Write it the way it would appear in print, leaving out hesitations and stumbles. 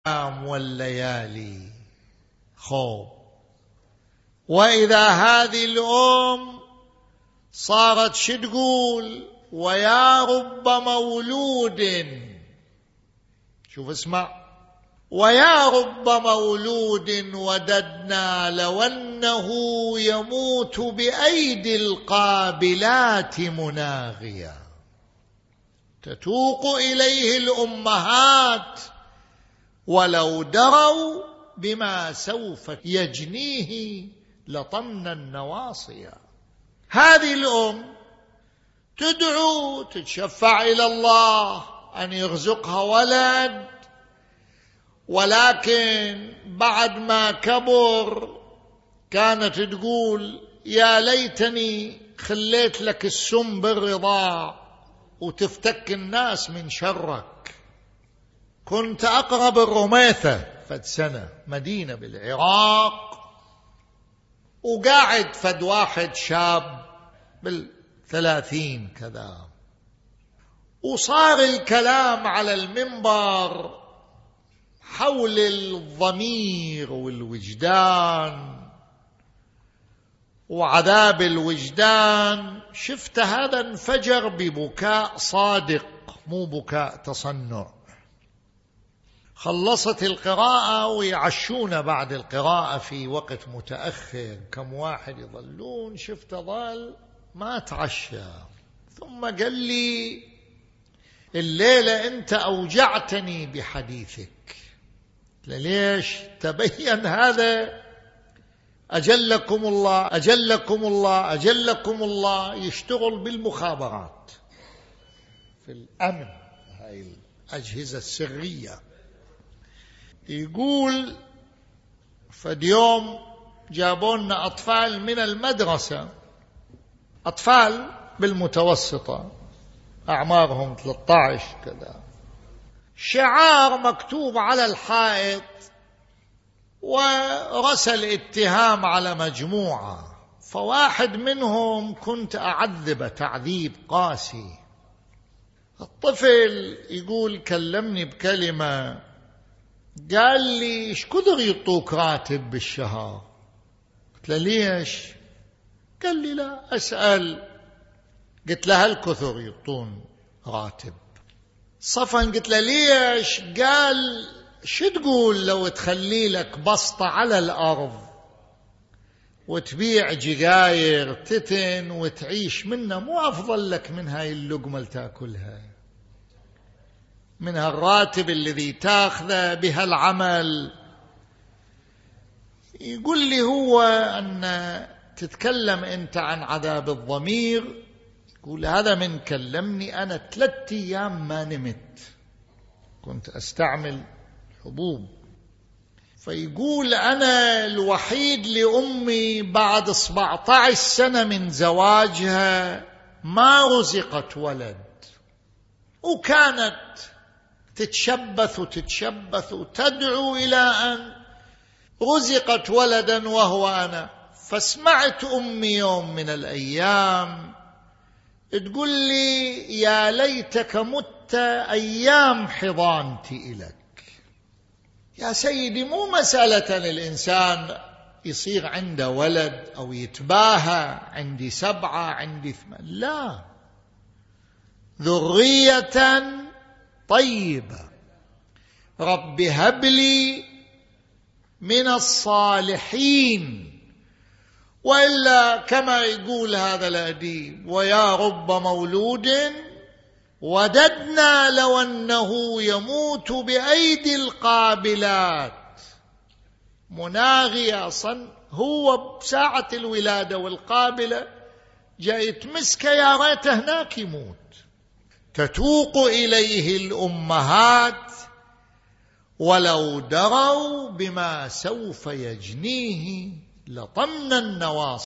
والليالي خوف. وإذا هذه الأم صارت تقول ويا رب مولود، شوف اسمع، ويا رب مولود وددنا لو أنه يموت بأيدي القابلات مناغيا، تتوق إليه الأمهات ولو دروا بما سوف يجنيه لطمنا النواصيا. هذه الأم تدعو تتشفع إلى الله أن يرزقها ولد، ولكن بعد ما كبر كانت تقول يا ليتني خليت لك السم بالرضاع وتفتك الناس من شرك. كنت أقرب الرميثة فد سنة مدينة بالعراق، وقاعد فد واحد شاب بال30 كذا، وصار الكلام على المنبر حول الضمير والوجدان وعذاب الوجدان. شفت هذا انفجر ببكاء صادق مو بكاء تصنع. خلصت القراءة ويعشون بعد القراءة في وقت متأخر، كم واحد يظلون، شفت ظل ما تعشى، ثم قال لي الليلة أنت أوجعتني بحديثك. ليش؟ تبين هذا أجلكم الله أجلكم الله أجلكم الله يشتغل بالمخابرات في الأمن، هاي الأجهزة السرية. يقول فاليوم جابونا أطفال من المدرسة، أطفال بالمتوسطة أعمارهم 13 كذا، شعار مكتوب على الحائط ورسل اتهام على مجموعة. فواحد منهم كنت أعذبه تعذيب قاسي. الطفل يقول كلمني بكلمة، قال لي ايش كثر يعطوك راتب بالشهر؟ قلت له ليش؟ قال لي لا أسأل. قلت له هل كثر يعطون راتب؟ صفن قلت له ليش؟ قال شو تقول لو تخلي لك بسطة على الأرض وتبيع جقاير تتن وتعيش منها، مو أفضل لك من هاي اللقمة اللي تأكلها، من هالراتب الذي تأخذه بها العمل؟ يقول لي هو أن تتكلم أنت عن عذاب الضمير، يقول هذا من كلمني أنا 3 أيام ما نمت، كنت أستعمل حبوب. فيقول أنا الوحيد لأمي بعد 17 سنة من زواجها ما رزقت ولد، وكانت تتشبث وتتشبث وتدعو إلى أن رزقت ولدا وهو أنا. فسمعت أمي يوم من الأيام تقول لي يا ليتك مت أيام حضانتي إليك. يا سيدي مو مسألة الإنسان يصير عنده ولد أو يتباهى عندي 7 عندي 8، لا، ذرية طيبة رب هب لي من الصالحين. وإلا كما يقول هذا الأديب ويا رب مولود وددنا لو أنه يموت بأيدي القابلات مناغيا. هو بساعة الولادة والقابلة جاء يتمسك يا ريت هناك يموت. تتوق إليه الأمهات ولو دروا بما سوف يجنيه لطمنا النواصي.